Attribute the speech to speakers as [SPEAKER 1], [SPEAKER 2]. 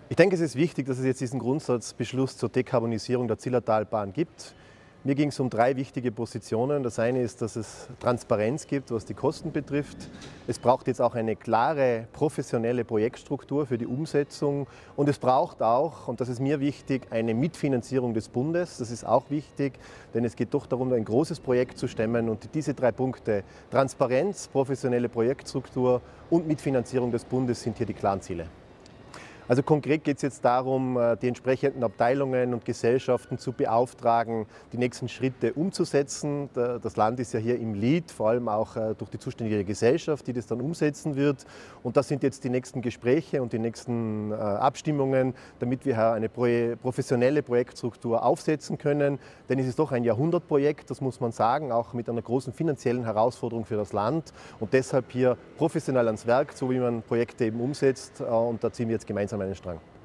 [SPEAKER 1] Ich denke, es ist wichtig, dass es jetzt diesen Grundsatzbeschluss zur Dekarbonisierung der Zillertalbahn gibt. Mir ging es um 3 wichtige Positionen. Das eine ist, dass es Transparenz gibt, was die Kosten betrifft. Es braucht jetzt auch eine klare, professionelle Projektstruktur für die Umsetzung. Und es braucht auch, und das ist mir wichtig, eine Mitfinanzierung des Bundes. Das ist auch wichtig, denn es geht doch darum, ein großes Projekt zu stemmen. Und diese 3 Punkte, Transparenz, professionelle Projektstruktur und Mitfinanzierung des Bundes, sind hier die klaren Ziele. Also konkret geht es jetzt darum, die entsprechenden Abteilungen und Gesellschaften zu beauftragen, die nächsten Schritte umzusetzen. Das Land ist ja hier im Lead, vor allem auch durch die zuständige Gesellschaft, die das dann umsetzen wird. Und das sind jetzt die nächsten Gespräche und die nächsten Abstimmungen, damit wir hier eine professionelle Projektstruktur aufsetzen können. Denn es ist doch ein Jahrhundertprojekt, das muss man sagen, auch mit einer großen finanziellen Herausforderung für das Land. Und deshalb hier professionell ans Werk, so wie man Projekte eben umsetzt. Und da ziehen wir jetzt gemeinsam einen Strang.